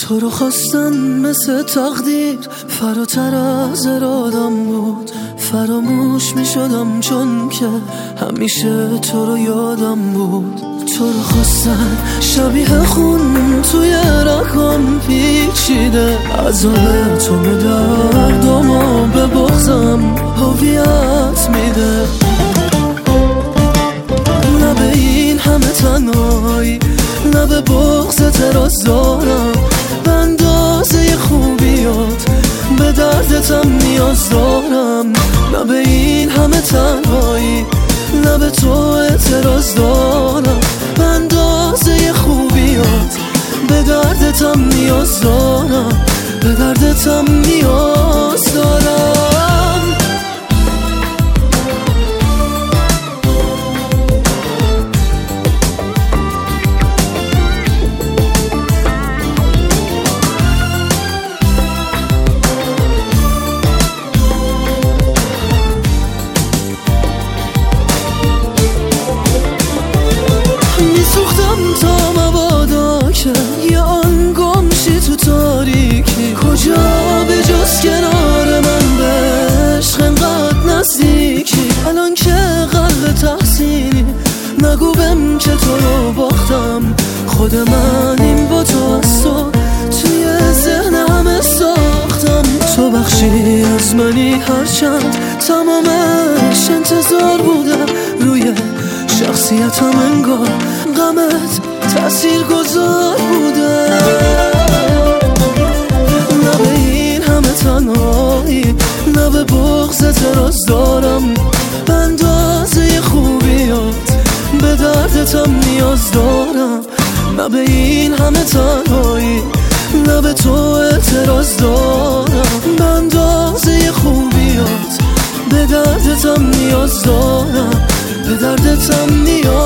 تو رو خواستن مثل تقدیر فراتر از ارادم بود. فراموش می شدم چون که همیشه تو رو یادم بود. تو رو خواستن شبیه خون توی رگام پیچیده. عذاب تو به دردم و به بغضم هویت میده. نه به این همه تنهایی، نه به بغض اعتراض دارم. به اندازه خوبیات به دردتم نیاز دارم. نه به این همه تنهایی، نه به تو اعتراض دارم. به اندازه خوبیات به دردتم نیاز دارم. به دردتم نیاز دارم. میسوختم تا مبادا که یه آن گمشی تو تاریکی. کجا به جز کنار من به عشق انقدر نزدیکی. الان که قلب تحسینی نگو بهم که تو رو باختم. خود من با تو از تو توی ذهن همه ساختم. تو بخشی از منی هرچند تمامش انتظار بوده. روی شخصیتم انگار غمت تأثیر گذار بوده. نه به این همه تنهایی، نه به بغض اعتراض دارم. به اندازه خوبیات به دردتم نیاز دارم. نه به این همه تنهایی، نه به تو اعتراض دارم. به اندازه خوبیات به دردتم نیاز دارم. به دردتم نیاز